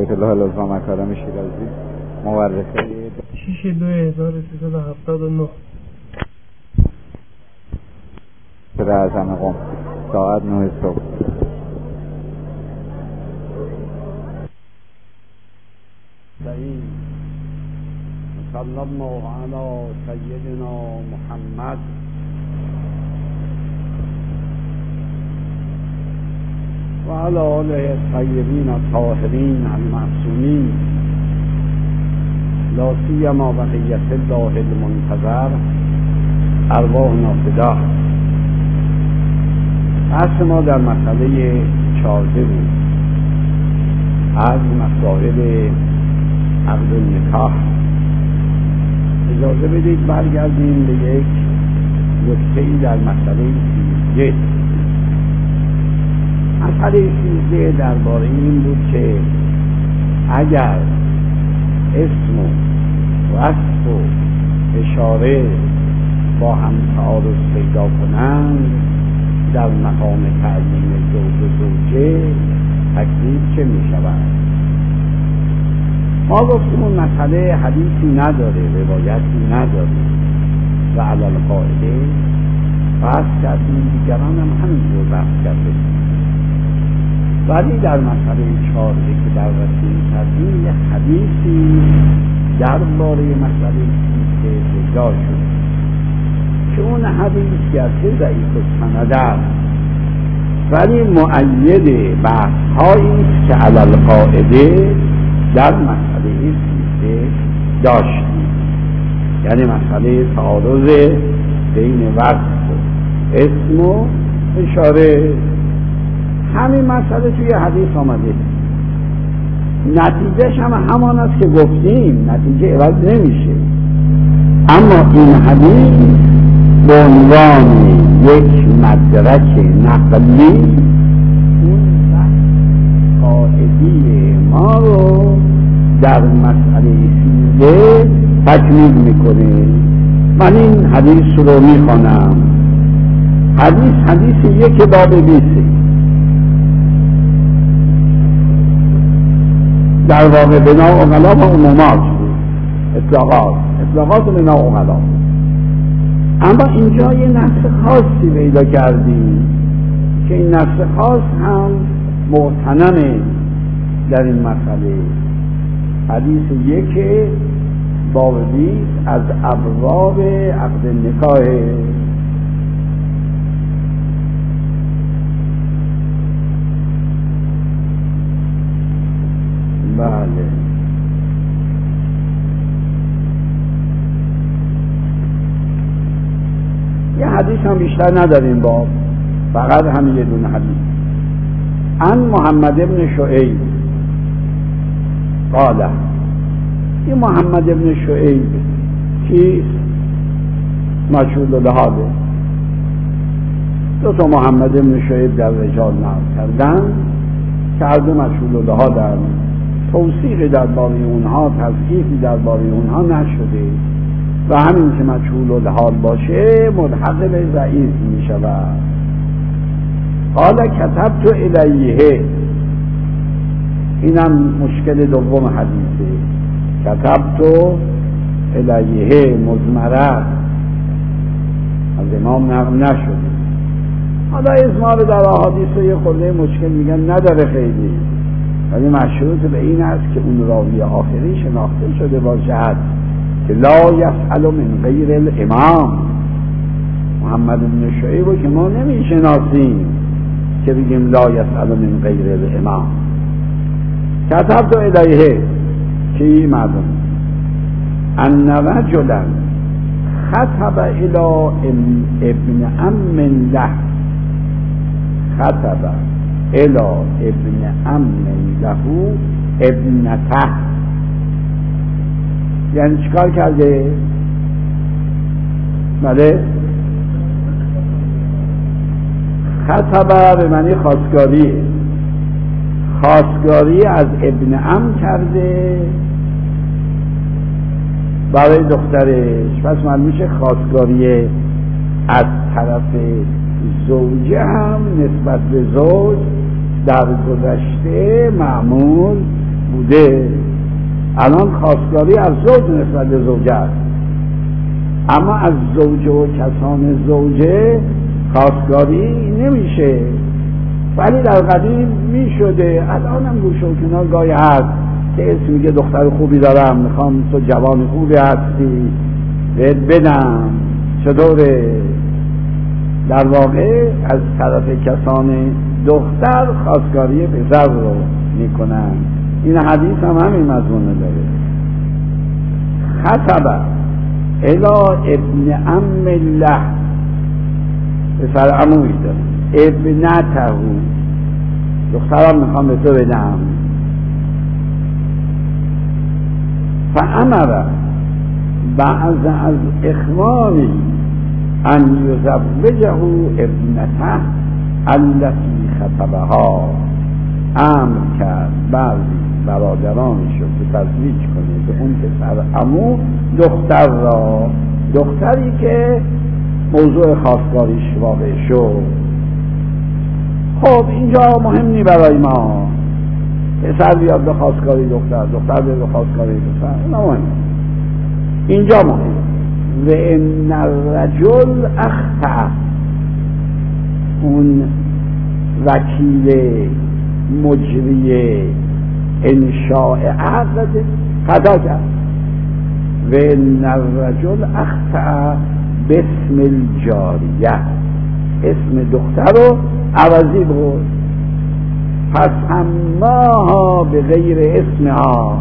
بیت الله العظما مکارم شیرازی مورخه 6/2/1379 در اعظم قم ساعت 9 صبح. صلی الله علی سیدنا محمد و علی آله الطیبین الطاهرین المعصومین لا سیما بقیة الله المنتظر ارواحنا فداه. بحث ما در مسئله 14 بود از مسائل عقد نکاح. اجازه بدید برگردیم به یک نکته‌ای در مسئله 13. مسئله 13 درباره این بود که اگر اسم و وصف و اشاره با هم تعارض پیدا کنند در مقام تعیین زوج و زوجه تکلیف چه می شود؟ ما گفتیم اون مسئله حدیثی نداره، روایتی نداره و علی القاعده بحث کردیم، دیگران هم همینجور بحث کرده. ولی در مسئله 14 که در رسیم کردیم یه حدیثی درباره مسئله 13 پیدا شد که اون حدیث گرچه ضعیف السند است ولی مؤید بحث هایی است که علی القاعده در مسئله 13 داشتیم، یعنی مسئله تعارض بین وصف و اسم و اشاره. همین مسئله توی حدیث آمده، نتیجهش هم همان است که گفتیم، نتیجه عوض نمیشه. اما این حدیث به عنوان یک مدرک نقلی اون قاعده ما رو در مسئله 13 تکمیل میکنه. من این حدیث رو میخوانم. حدیث 1 باب 20 در واقع بنا اغلا و عمومات بود، اطلاقات و بنا اغلا. اما اینجا یه نص خاصی پیدا کردیم که این نص خاص هم معتنمه در این مسئله. حدیث 1 باب 20 از ابواب عقد نکاح. بله، یه حدیث هم بیشتر نداریم باب، فقط همین یه دونه حدیث. عن محمد بن شعیب قال. این محمد بن شعیب کیست؟ مجهول الحاله. دو تا محمد بن شعیب در رجال نقل کردن که هر دو مجهول الحال، توثیقی درباره اونها، تصحیحی درباره اونها نشده و همین که مجهول الحال باشه ملحق به ضعیف می شود. قال کتبت الیه، اینم مشکل دوم حدیثه. کتبت الیه مضمره از امام نقل نشده. حالا اضمار در احادیث یه خورده مشکل میگن نداره خیلی، ولی مشروط به این است که اون راوی آخری شناخته شده باشد که لا یسأل من غیر الامام. محمد بن شعیب رو که ما نمیشناسیم که بگیم لا یسأل من غیر الامام. کتبت الیه که مردم ان رجلا خطب الی ابن ام له، خطب الی ابن ام له ابنته. یعنی چیکار کرده؟ بله، خطبه به معنی خواستگاری از ابن ام کرده برای دخترش. پس معلوم میشه خواستگاری از طرف زوجه هم نسبت به زوج در گذشته معمول بوده، الان خواستگاری از زوج نسبت به زوجه است، اما از زوجه و کسان زوجه خواستگاری نمیشه، ولی در قدیم میشده. الان هم گوشه و کنار گاهی هست که اسم میگه دختر خوبی دارم، میخوام تو جوان خوبی هستی بهت بدم، چطوره؟ در واقع از طرف کسان دختر خواستگاری پسر رو میکنن. این حدیث هم همین مضمونه داره. خطبه الی ابن عم الله، پسر عمویی داره، ابنته، دخترم میخوام به تو بدم. فامر بعض از اخوانی ان یزوجه ابنته التي خطبها، امر کرد بعضی برادرانشو که تزویج کنه به اون پسر عمو دختر را، دختری که موضوع خواستگاریش واقع شد. خب اینجا مهم نی برای ما پسر بیاد به خواستگاری دختر، دختر بیاد به خواستگاری پسر، اینا مهم. اینجا مهم و ان الرجل اخطأ، اون وکیل مجری انشاء عقد خطا کرد. و ان الرجل اخطأ باسم الجاریه، اسم دختر رو عوضی برد، پس هماها به غیر اسمها،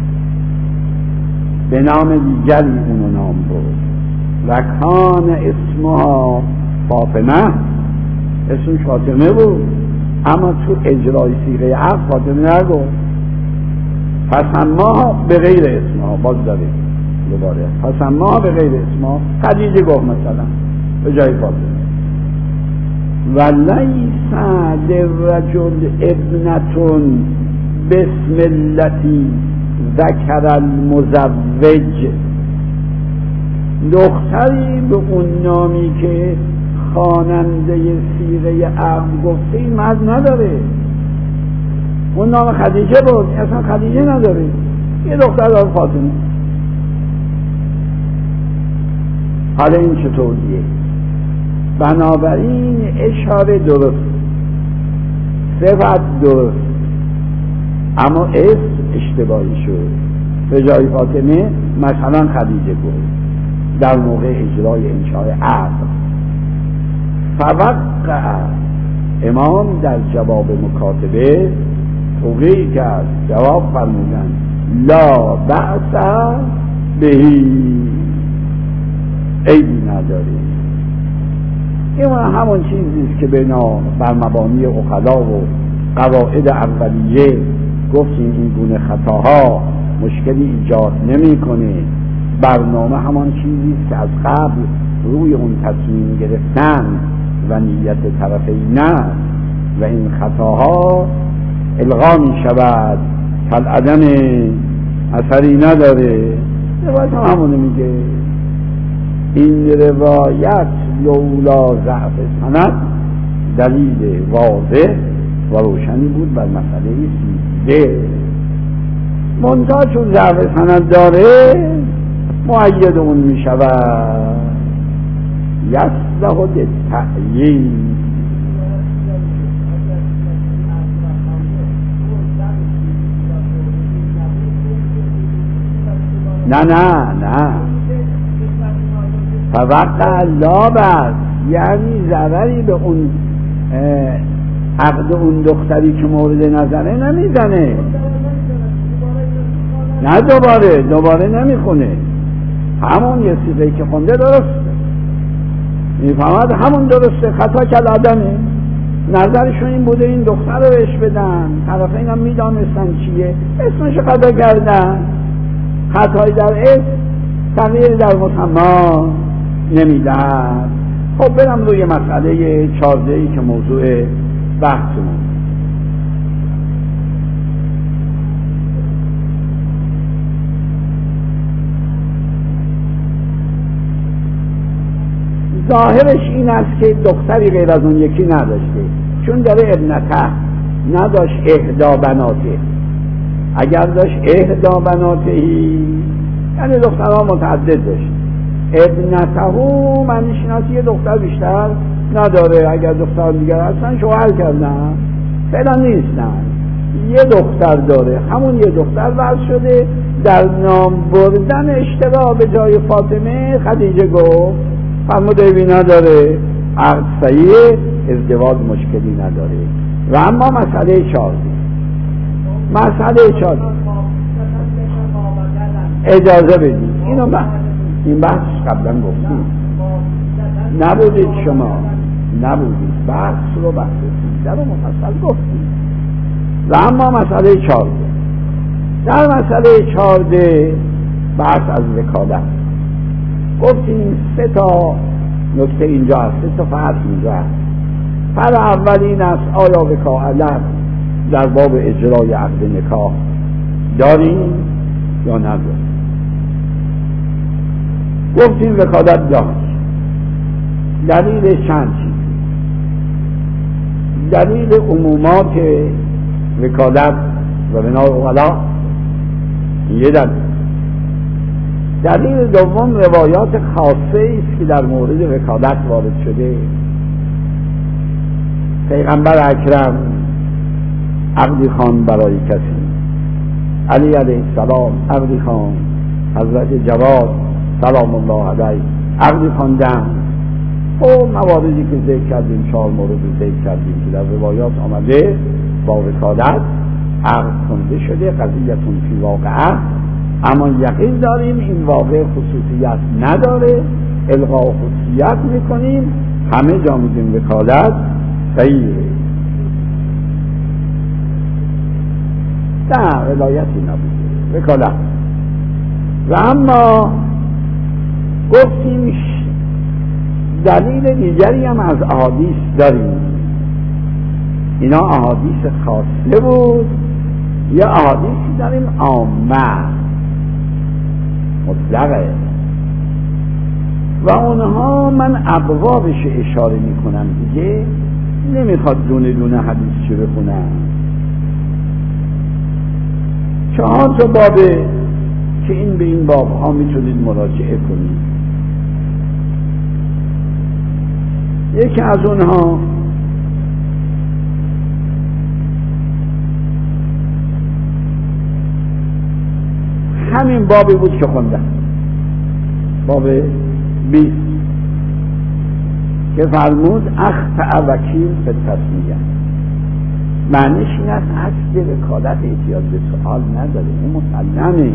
به نام دیگری اونو نام برد. و کان اسمها فاطمه، اسمش فاطمه بود، اما تو اجرای صیغه عقد فاطمه نگفت. پس هماها به غیر اسمها، باز داره دوباره، پس هماها به غیر اسمها، خدیجه گفت مثلا به جای فاطمه. و لیس للرجل ابنتون باسم التی ذکر المزوج، دختری به اون نامی که خواننده صیغه عقد گفته این مرد نداره. اون نام خدیجه بود، اصلا خدیجه نداره، یه دختر داره فاطمه. حالا این چطوریه؟ بنابراین اشاره درست، صفت درست، اما اسم اشتباهی شد. به جای فاطمه مثلا خدیجه گفت در موقع اجرای انشاء عقد. فوقع، امام در جواب مکاتبه توقیع کرد، جواب فرمودن لا بأس بهی، عیبی نداری. این همون چیزیست که بر مبانی عقلا و قواعد اولیه گفتیم این گونه خطاها مشکلی ایجاد نمیکنه. برنامه همان چیزیست که از قبل روی اون تصمیم گرفتن و نیت طرفین است و این خطاها الغا می شود، کالعدم، اثری نداره. روایت هم همونه میگه. این روایت لولا ضعف سند دلیل واضح و روشنی بود بر مسئله سیده، منتها چون ضعف سند داره مؤید اون می شود. یصلح للتأیید، نه فوقع لا بأس، یعنی ضرری به اون عقد اون دختری که مورد نظره نمیزنه. نه دوباره نمیخونه، همون یه صیغه‌ای که خونده درسته، میفهمد همون درسته، خطا کالعدمه. نظرشون این بوده این دختر رو بهش بدن، طرفین هم میدانستن چیه، اسمش خطا کردن. خطایی در اسم تغییر در مسما نمیدن. خب برم روی مسئله 14ی که موضوع بحثمون. ظاهرش این است که دختری غیر از اون یکی نداشته، چون داره ابنته، نداشت اهدا بناته. اگر داشت اهدا بناتهی، یعنی دخترها متعدد داشت، ابنتهو معنیش این هست یه دختر بیشتر نداره، اگر دختر دیگر هستن شوهر کردن، فعلا نیستن، یه دختر داره، همون یه دختر ورد شده. در نام بردن اشتباه به جای فاطمه خدیجه گفت فرمود ایبی نداره، عقد صحیح، ازدواج مشکلی نداره. و اما مسئله 14 اجازه بدید، این بحث قبلا گفتیم، نبودید شما، نبودید، بحث رو بحث 13 رو مفصل گفتیم. و اما مسئله 14، در مسئله 14 بحث از وکالت گفتیم 3 تا نکته اینجا هست، 3 تا فرق اینجا هست. فرق اول این است آیا وکالت در باب اجرای عقد نکاح داریم یا نداریم. گفتیم وکالت داشت، دلیل چند چیز. دلیل عمومات وکالت و بنا اغلا یه دلیل دوم روایات خاصه است که در مورد وکالت وارد شده. پیغمبر اکرم عقدی خوان برای کسی، علی علیه السلام عقدی خوان، حضرت جواد سلام الله علیه عقدی خواندن. و مواردی که ذکر کردیم، 4 مورد ذکر کردیم که در روایات آمده با وکالت عقد کنده شده، قضیتون فی واقعه، اما یقین داریم این واقع خصوصیت نداره، الغاء خصوصیت میکنیم، همه جا میگیم وکالت صحیحه، نه ولایتی نبوده وکالت. و اما گفتیم دلیل دیگری هم از احادیث داریم، اینا احادیث خاصه بود یا احادیثی داریم عامه مطلقه، و اونها من ابوابش اشاره میکنم دیگه، نمیخواد دونه دونه حدیث چه بخونم. 4 تا بابه که این به این باب ها میتونید مراجعه کنید. یکی از اونها همین بابی بود که خوندم، باب 20 که فرمود اخطأ وکیل به تصمیه. معنیش این است اصل وکالت احتیاج به سؤال نداره، این مسلمه.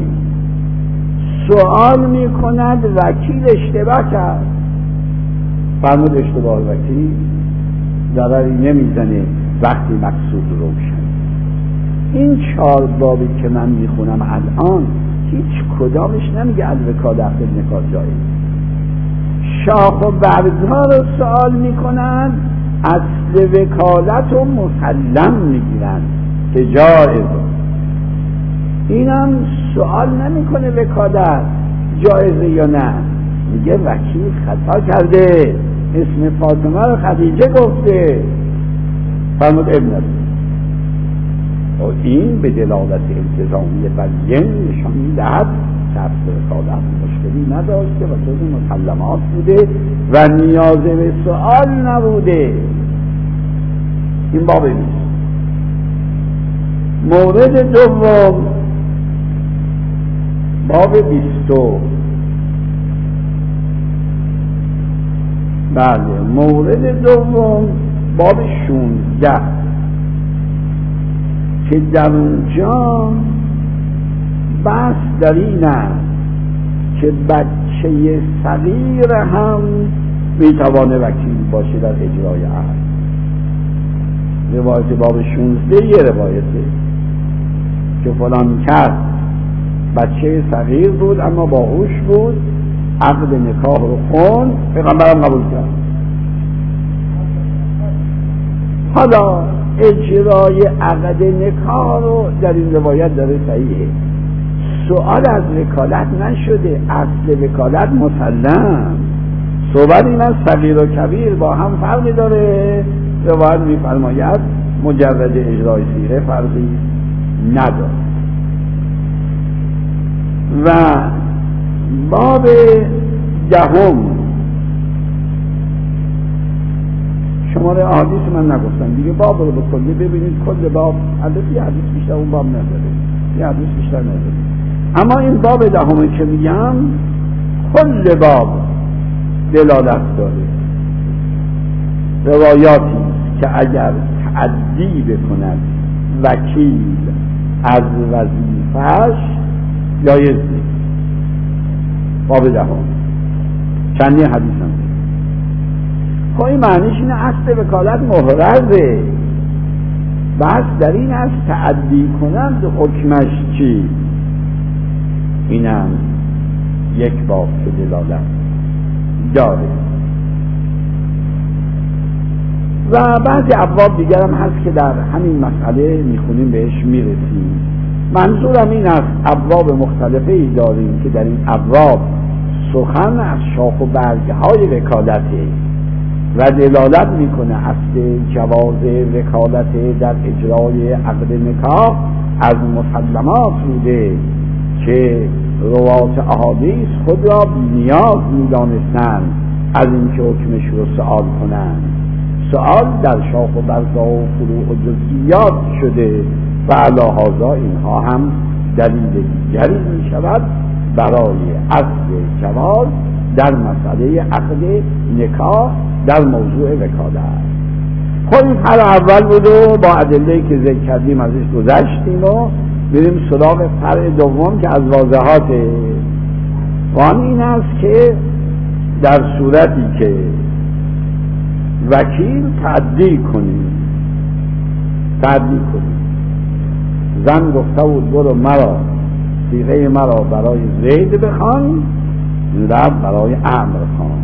سؤال میکند وکیل اشتباه کرد، فرمود اشتباه وکیل ضرری نمیزنه وقتی مقصود روشن. این 4 بابی که من میخونم الان هیچ کدامش نمیگه الوکالت نکاح جایز. شاخ و برگ‌ها رو سوال میکنن، اصل وکالت رو مسلم میگیرن که جایز. اینم سوال نمیکنه وکالت جایزه یا نه، میگه وکیل خطا کرده، اسم فاطمه رو خدیجه گفته، فرمود ابنت. و این به دلالت التزامی بیان نشان میدهد که اصل وکالت مشکلی نداشته و جز مسلمات بوده و نیاز به سؤال نبوده. این باب نیست. مورد دوم باب 20. بله، مورد دوم باب 16 که در اونجا بحث در این است که بچه صغیر هم میتوانه وکیل باشه در اجرای عقد. روایت باب 16 یه روایته که فلان کرد بچه صغیر بود اما باهوش بود، عقد نکاح رو خوند، پیغمبرم قبول کرد. حالا اجرای عقد نکاح رو در این روایت داره صحیحه، سؤال از وکالت نشده، اصل وکالت مسلم. صحبت این از صغیر و کبیر با هم فرقی داره. روایت میفرماید مجرد اجرای صیغه فرقی نداره. و باب 10 شماره احادیث من نگفتم دیگه، باب رو بکنید ببینید کل باب البته یه حدیث بیشتر اون باب نداره، یه حدیث بیشتر نداره، اما این باب 10 که میگم کل باب دلالت داره، روایاتی که اگر تعدی بکند وکیل از وظیفه‌اش جایز نیست. باب 10 چندی حدیث هم خب این معنیش اینه اصل وکالت محرزه، بس در این از تعدی کنند حکمش چی؟ اینم یک باب که دلالت داره. و بعضی ابواب دیگر هم هست که در همین مسئله میخونیم بهش میرسیم. منظورم این است ابواب مختلفه ای داریم که در این ابواب سخن از شاخ و برگهای وکالته و دلالت میکنه اصل جواز وکالت در اجرای عقد نکاح از مسلمات بوده که روات احادیث خود را نیاز میدانستند از اینکه حکمش رو سؤال کنند. سؤال در شاخ و برگها و فروع و جزئیات شده و علی هذا اینها هم دلیل دیگری می شود برای اصل جواز در مسئله عقد نکاح در موضوع وکالت. خب این فرع اول بود و با ادله‌ای که ذکر کردیم ازش گذشتیم و بریم سراغ فرع دوم که از واضحاته. وان این است که در صورتی که وکیل تعدی کنیم زن گفته بود برو مرا صیغه مرا برای زید بخوان، لب برای عمرو خوان،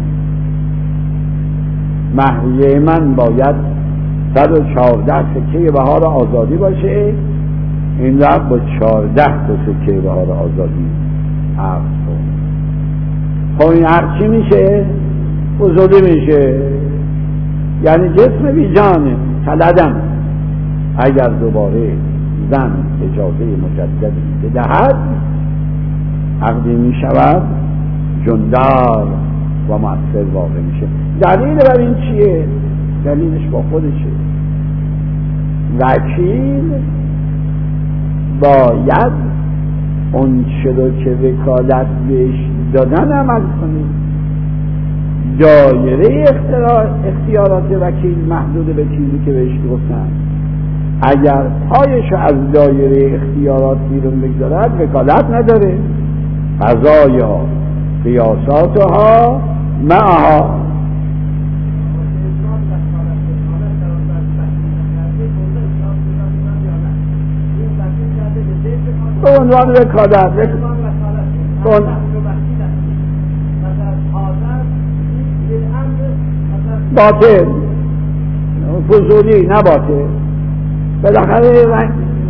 مهریه من باید 114 سکه بهار آزادی باشه، این لب با 14 سکه بهار آزادی عقد کن. خب این عقد چی میشه؟ فزوده میشه، یعنی جسم بی جانه تلدم. اگر دوباره زن اجازه مجددی بدهد عقدی می شود جندار و مؤثر واقع میشه. دلیل بر این چیه؟ دلیلش با خودشه. وکیل باید اون چرا که وکالت بهش دادن عمل کنه. دایره اختیارات وکیل محدود به چیزی که بهش گفتن. اگر پایش از دایره اختیارات بیرون بگذارد وکالت نداره. قضایا قیاساتها معها. به عنوان وکالت باطل فضولی نه باطل. بالاخره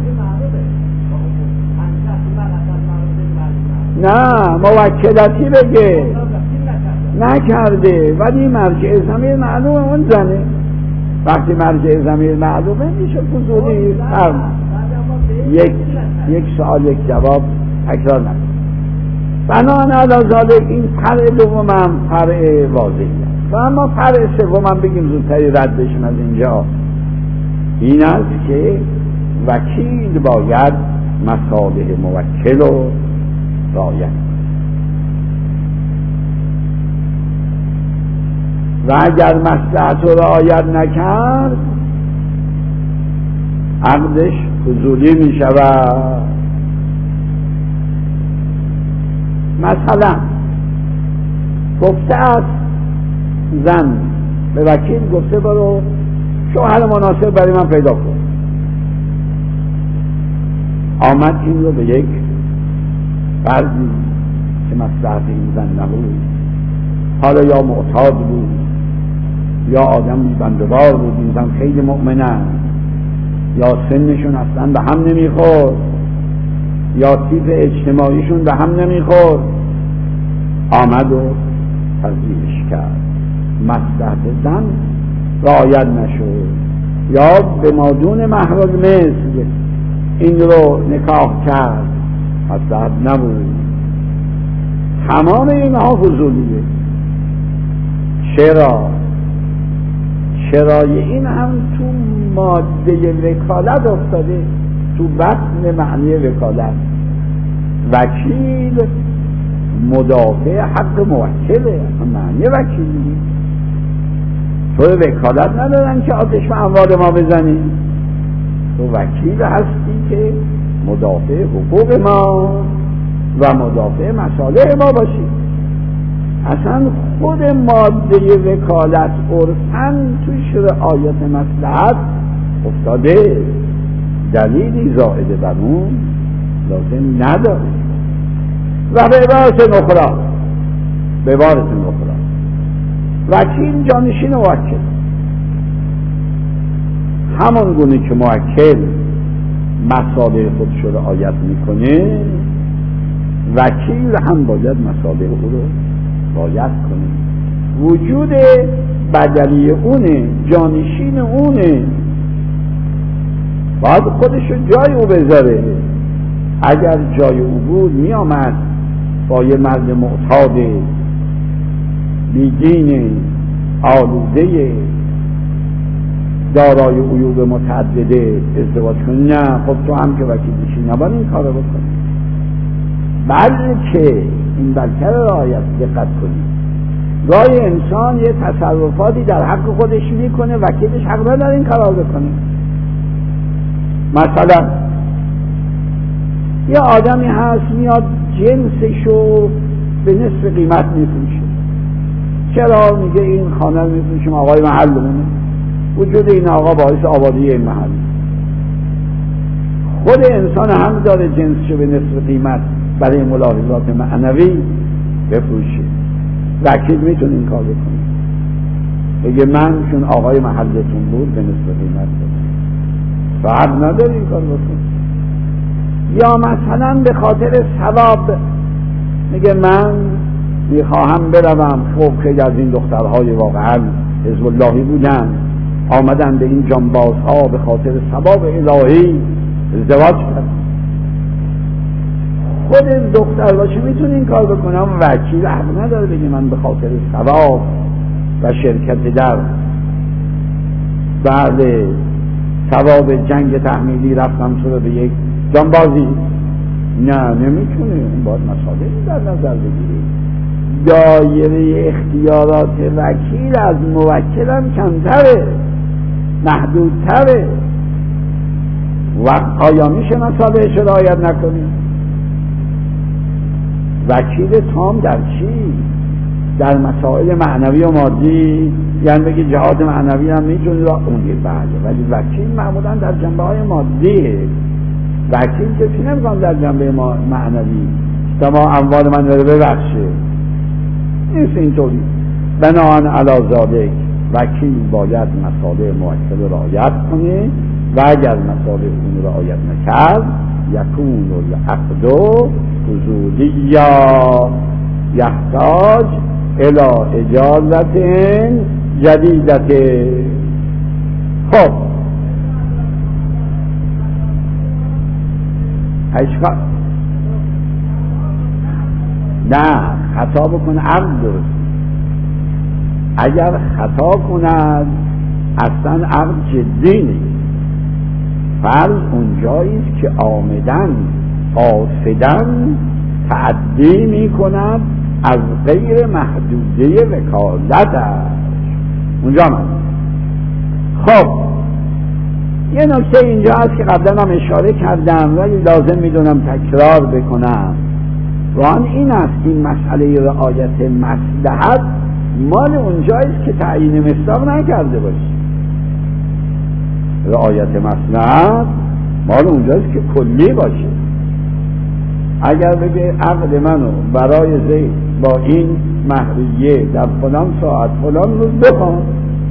نه موکلتی بگه نکرده ولی مرجع ضمیر معلومه اون زنه. وقتی مرجع ضمیر معلومه میشه فضولی. یک سوال یک جواب تکرار نکن. بنابراین علی ذالک این فرع دوم هم فرع واضحی است. و اما فرع سوم هم بگیم زودتری رد بشیم از اینجا، این است که وکیل باید مصالح موکل رو رعایت و اگر مصلحت رو رعایت نکرد عقدش فضولی می شود. مثلا گفته است زن به وکیل گفته برو شوهر مناسب برای من پیدا کن. آمد این رو به یک فردی که مصلحت این زن نبود، حالا یا معتاد بود یا آدم بی‌بنده‌وار بود، این زن خیلی مؤمنه، یا سنشون اصلا به هم نمیخورد یا تیپ اجتماعیشون به هم نمیخورد، آمد و تضییعش کرد. مصلحت زن رعایت نشد یا به مادون مهر المثل این رو نکاح کرد، مصلحت نبود. تمام اینها فضولیه. چرای این هم تو ماده وکالت افتاده، تو بطن معنی وکالت. وکیل مدافع حق موکله، معنی وکیلی. تو وکالت ندارن که آتش به اموال ما بزنی، تو وکیل هستی که مدافع حقوق ما و مدافع مصالح ما باشی. اصلا خود ماده وکالت عرفاً توش رعایت مصلحت افتاده، دلیلی زائده بر اون لازم نداره. و به عبارت نخرا وکیل جانشین موکل، همون گونه که موکل مصالح خودش رو رعایت میکنه، وکیل هم باید مصالح او رو رعایت کنه. وجود بدلی اونه، جانشین اونه، باید خودش رو جای او بذاره. اگر جای او بود می آمد با یه مرد معتاد بیدین آلوده دارای عیوب متعدده ازدواج کنی، نه خب تو هم که وکیلشی نباید این کار رو بکنی، بلکه این بلکه رعایت دقت کنی. گاهی انسان یه تصرفاتی در حق خودش میکنه، وکیلش حق نداره این کار رو بکنه. مثلا یه آدمی هست میاد جنسشو به نصف قیمت میفروشه. چرا؟ میگه این خانه رو میفروشیم آقای محلمونه، وجود این آقا باعث آبادی این محل. خود انسان هم داره جنسشو به نصف قیمت برای ملاحظات معنوی بفروشه. وکیل میتونه این کار بکنه، بگه من چون آقای محلتون بود به نصف قیمت بود، فقط نداره این کار بکنه. یا مثلا به خاطر ثواب میگه من میخواهم بروم، خب خیلی از این دخترهای واقعا حزب اللهی بودن، آمدن به این جانبازها به خاطر ثواب الهی ازدواج کرد. خود دختر باشه میتونه این کار بکنه، وکیل حق نداره بگه من به خاطر ثواب و شرکت در بعد ثواب جنگ تحمیلی رفتم تو رو به یک جانبازی. نه نمیتونه، این باید مصالحی در نظر بگیری. دایره اختیارات وکیل از موکل هم کمتره، محدودتره. وقت آیا میشه مصالحش رو رعایت نکنی؟ وکیل تام در چی؟ در مسائل معنوی و مادی، یعنی بگی جهات معنوی هم میتونی را اونگه بله، ولی وکیل معمولا در جنبه های مادیه. وکیل کسی نمیخوام در جنبه معنوی شما اموال من رو ببخشه، نیست اینطوری. بناهن علی ذالک وکیل باید مصالح موکل رعایت کنه و اگر مصالح اون رعایت نکرد یکون العقد فضولیا یحتاج الی اجازت جدیدت. خب اشکال نه، خطا بکنه عقد درست. اگر خطا کند اصلا عقد جدی نیست. فرض اونجاییست که آمدن قاصدن تعدی می کند از غیر محدوده وکالتش، اونجا من. خب یه نکته اینجا هست که قبلا هم اشاره کردم ولی لازم میدونم تکرار بکنم، وان این است این مسئله رعایت مصلحت مال اونجاییست که تعیین مصداق نکرده باشی. رعایت مصلحت مال اونجاییست که کلی باشه. اگر بگه عقد منو برای زید با این مهریه در فلان ساعت فلان روز بکن،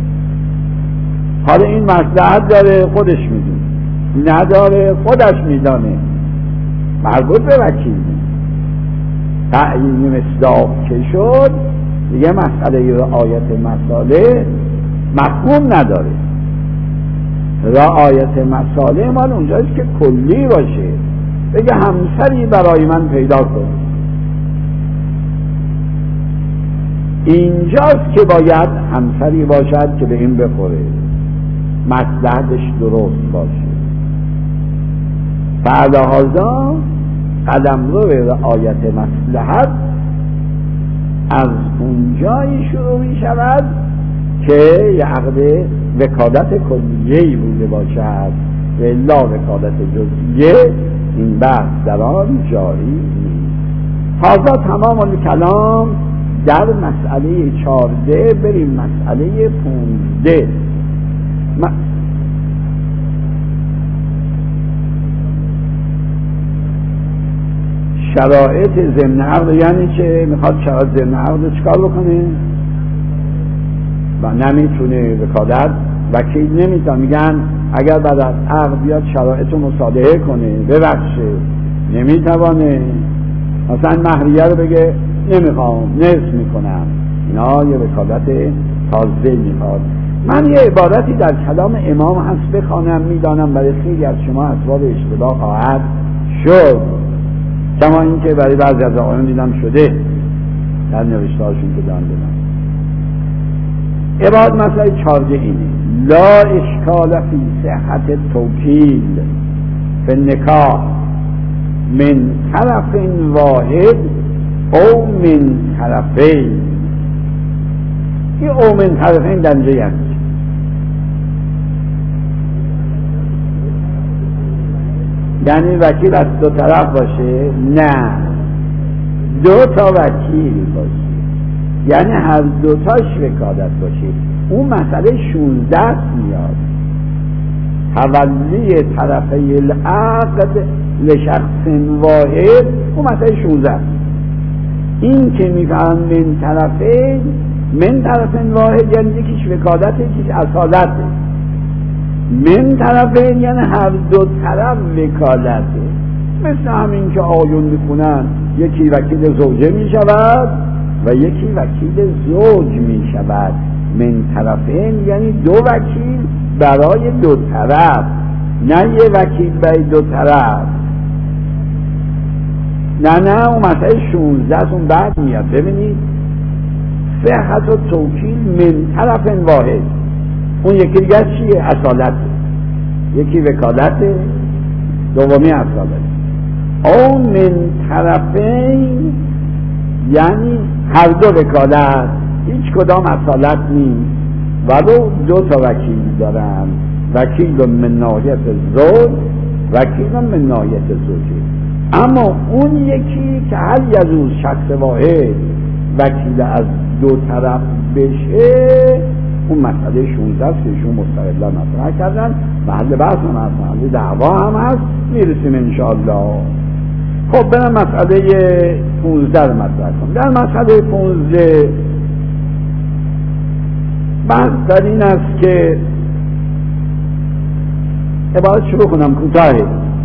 حالا این مصلحت داره خودش میدونه، نداره خودش میدانه، مربوط به وکیل. تعیین مصداق که شد دیگه مسئله رعایت مصالح مفهوم نداره. رعایت مصالح مال اونجاست که کلی باشه، بگه همسری برای من پیدا کن، اینجاست که باید همسری باشد که به این بخوره، مصلحتش درست باشه. فعلهذا قلمرو رعایت مصلحت از اونجایی شروع می شود که یه عقد وکالت کلیه‌ای بوده باشد و الا وکالت جزئیه این بحث در آن جاری نیست. هذا تمام الکلام در مسئله 14. بریم مسئله 15. شرایط ضمن عقد یعنی چه؟ میخواد شرایط ضمن عقد چیکار بکنه؟ و نمیتونه وکالت وکیل نمیتونه، میگن اگر بعد از عقد بیاد شرایط رو مصادحه کنه ببخشه، نمیتوانه. مثلا مهریه رو بگه نمیخوام، نصف میکنم، اینا یه وکالت تازه میخواد. من یه عبارتی در کلام امام هست بخوانم، میدانم برای خیلی از شما اسباب اشتباه خواهد شد، کما این که برای بعضی از آقایان دیدم شده در نوشتهاشون که دارم بدم. عبارت مسئله 14 اینه: لا اشکال فی صحت توکیل فی النکاح من طرف واحد او من طرفین. این او من طرفین در اینجا یعنی یعنی وکیل از دو طرف باشه؟ نه، دو تا وکیل باشه، یعنی هر دوتاش وکالت باشه. اون مسئله 16 میاد، تولی طرفی العقد لشخص واحد، اون مسئله 16. این که میفهم من طرفین واحد یعنی یکیش وکالت یکیش اصالته، من طرفین یعنی هر دو طرف وکالته. مثل همین که آیون میکنن یکی وکیل زوجه میشود و یکی وکیل زوج میشود. من طرفین یعنی دو وکیل برای دو طرف، نه یه وکیل برای دو طرف. نه اون مسئله 16 اون بعد میاد. ببینید صحت و توکیل من طرف واحد، اون یکی دیگر چیه؟ اصالت. یکی وکالت، دومی اصالت. او من طرفین یعنی هر دو وکالت، هیچ کدام اصالت نیست، ولو دو تا وکیل دارن، وکیل من ناحیت زوج، وکیل من ناحیت زوجه. اما اون یکی که هر یزوز شخص واحد وکیل از دو طرف بشه، اون مسئله 16 است که ایشون مستقلا مطرح کردن. محل بحث هم هست، محل دعوا هم هست، میرسیم انشاءالله. خب برم مسئله 15 رو مطرح کنم. در مسئله 15 بحث در این است که عبارت شروع کنم کوتاهی: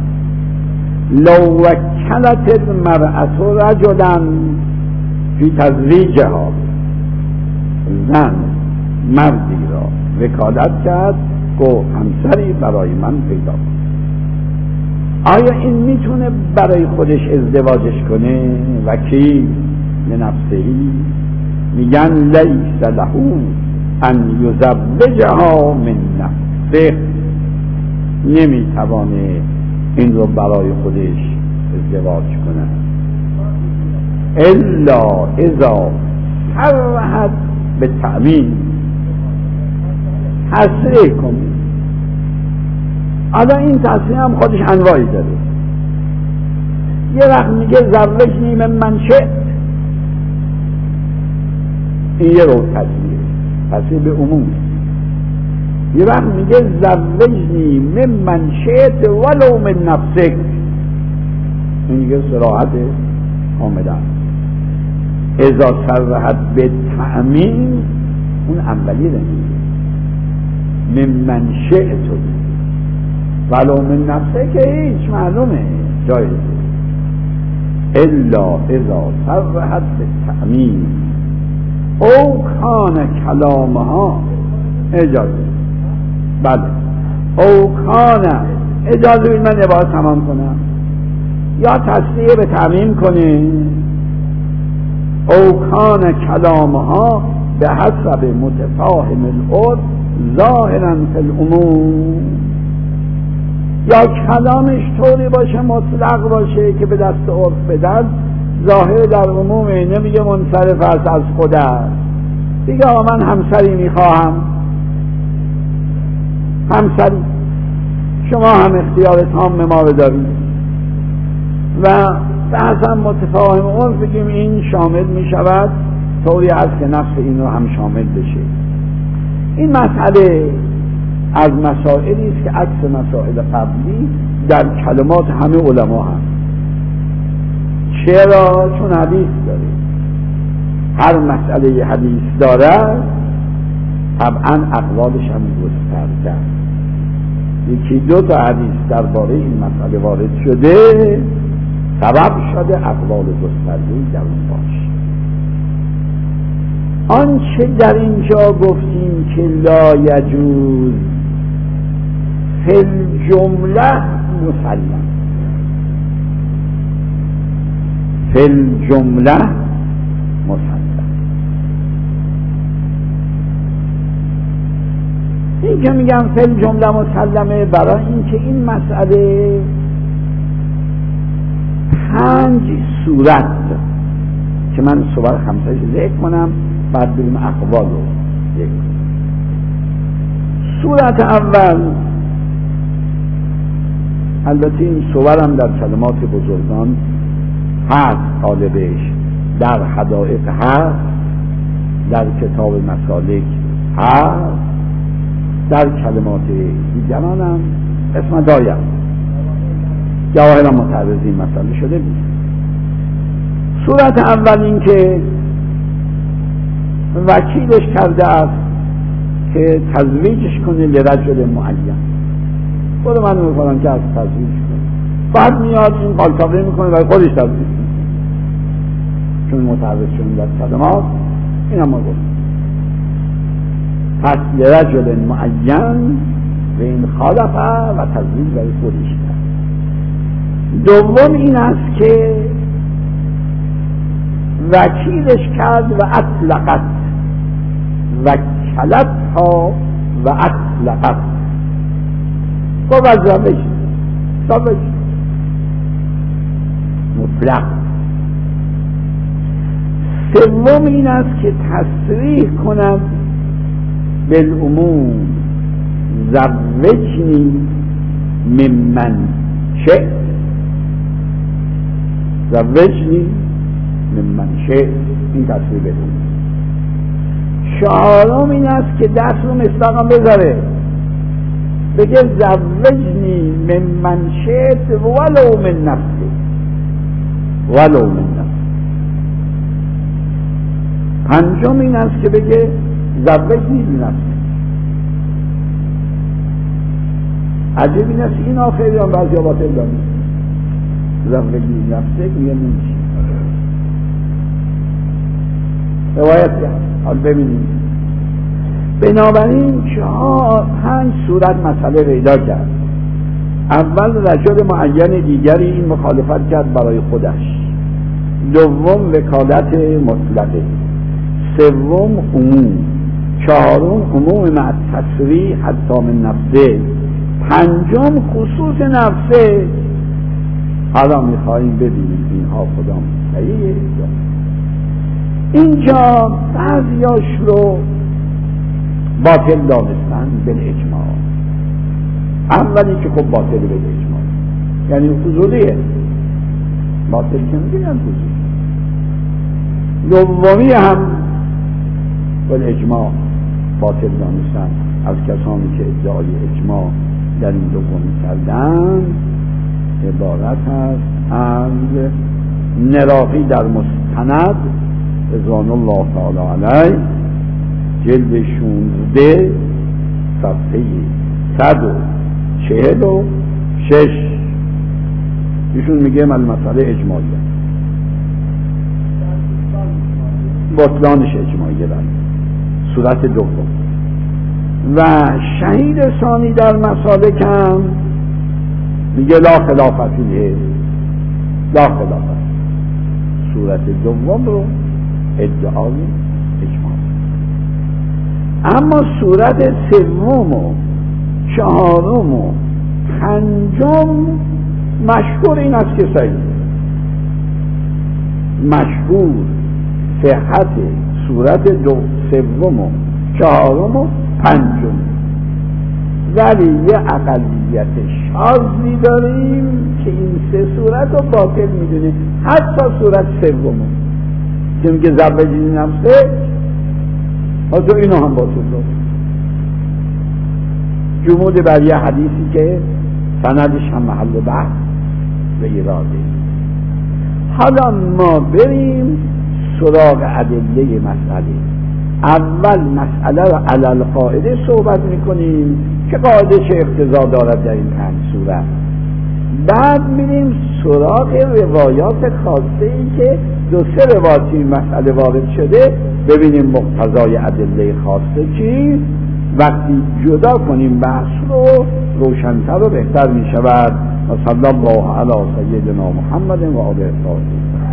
لو وکلت المرأة رجلا فی تزویجها، زن مردی را وکالت کرد که همسری برای من پیدا کن. آیا این میتونه برای خودش ازدواجش کنه؟ وکیل لنفسهی میگن لیس له ان یزوجها من نفسه، نمیتوانه این رو برای خودش ازدواج کنه الا اذا صرحت به تأمین، تصریح کنه. حالا این تصریح هم خودش انواعی داره. یه وقت میگه زوجنی من شئت، این یه رو تصریح به عموم. یه وقت میگه زوجنی من شئت ولو من نفسک، این دیگه صراحت کاملا. اذا صرحت به تأمین، اون اولی رو میگه من شئت ولو من نفسه که هیچ معلومه جایزه. الا اذا صرحت به تأمین او کان کلامها اجازه. بله او کان اجازه بید من عبارت تمام کنم. یا تصریح به تأمین کنه او کان کلامها به حسب متفاهم العرف ظاهرا فی العموم، یا کلامش طوری باشه مطلق باشه که به دست عرف بدن، ظاهر در عمومه، نمیگه منصرف است از خود است. دیگه من همسری میخواهم، همسری، شما هم اختیار تام ما رو دارید و بعضا متفاهم عرف بگیم این شامل میشود، طوری هست که نفس این رو هم شامل بشه. این مسئله از مسائلی است که عکس مسائل قبلی در کلمات همه علما هست. چرا؟ چون حدیث داره، هر مسئله حدیث داره طبعا اقوالش هم گسترده. یکی دو تا حدیث درباره این مسئله وارد شده، سبب شده اقوال گسترده‌ای در اون باشه. آنچه در اینجا گفتیم که لا یجوز فی الجمله مسلم، فی الجمله مسلم. این که میگم فی الجمله مسلمه برای اینکه این مسئله 5 صورت که من صور 5 ذکر کنم، بعد بریم اقوال رو ذکر کنم. صورت اول، البته این صورم در کلمات بزرگان هست، طالبش در حدائق هست، در کتاب مسالک هست، در کلمات دیگران هم اسم دایم جواهر متعرضی مسئله شده بود. صورت اول این که وکیلش کرده است که تزویجش کنه لرجل معین، برو من میکنم که از تزویج کنه، بعد میاد این قالتاقی میکنه و خودش تزویج کنه، چون متعرض شده در کلمات. این هم ما گفتیم پس لرجل معین و این خالفه و تزویج برای خودش کرد. دوم این است که وکیلش کرد و اطلقت، وکلت ها و اطلقت، گفت از زوج مطلق. سوم این است که تصریح کند بالعموم زوجنی ممن شئت، زوجنی ممن شئت، این تصریح بالعموم. چهارم این است که دست رو مصداقا بذاره، بگه زوجنی ممن شئت ولو من نفسه، ولو من نفسه. پنجم این است که بگه زوجنی بنفسه. عجب این است این آخری هم بعضی باطل داریم، زوجنی بنفسه میگه نمیشه. روایت کرد. حال ببینیم. بنابراین 5 صورت مسئله پیدا کرد. اول رجل معین دیگری این مخالفت کرد برای خودش، دوم وکالت مطلقه، سوم عموم، چهارم عموم مع تصریح حتی من نفسه، پنجم خصوص نفسه. حالا میخواییم ببینیم اینها کدام صحیحه. اینجا بعضیاش رو باطل دانستن بالاجماع. اولی که خب باطل بالاجماع یعنی فضولیه، باطل که میگن فضولی. دومی هم بالاجماع باطل دانستن از کسانی که ادعای اجماع در این دومی کردن. عبارت هست از نراقی در مستند رضوان الله تعالی علیه، جلد 16 صفحه 146. ایشون میگه من مسئله اجماعی بطلانش اجماعیه بر صورت دوم. و شهید ثانی در مسالکم میگه لا خلافت فیه، لا خلافت. صورت دوم رو ادعای اجماع. اما صورت سوم و چهارم و پنجم مشهور این است که صحیح، مشهور صحت صورت سوم و چهارم و پنجم، ولی یه اقلیت شاذی داریم که این سه صورت رو باطل میدونه، حتی صورت سوم که میگه زوجی نفسه حتی اینو هم باطل داره، جمود بر یه حدیثی که سندش هم محل بحث و اراده. حالا ما بریم سراغ ادله مسئله. اول مسئله رو علی القاعده صحبت میکنیم که قاعده چه اقتضا دارد در این پنج صورت، بعد میریم سراغ روایات خاصه ای که دو سه روایت این مسئله وارد شده، ببینیم مقتضای ادله خاصه چی. وقتی جدا کنیم بحث رو روشن‌تر و بهتر میشود. و صلی الله علی سیدنا محمد و آله الطاهرین.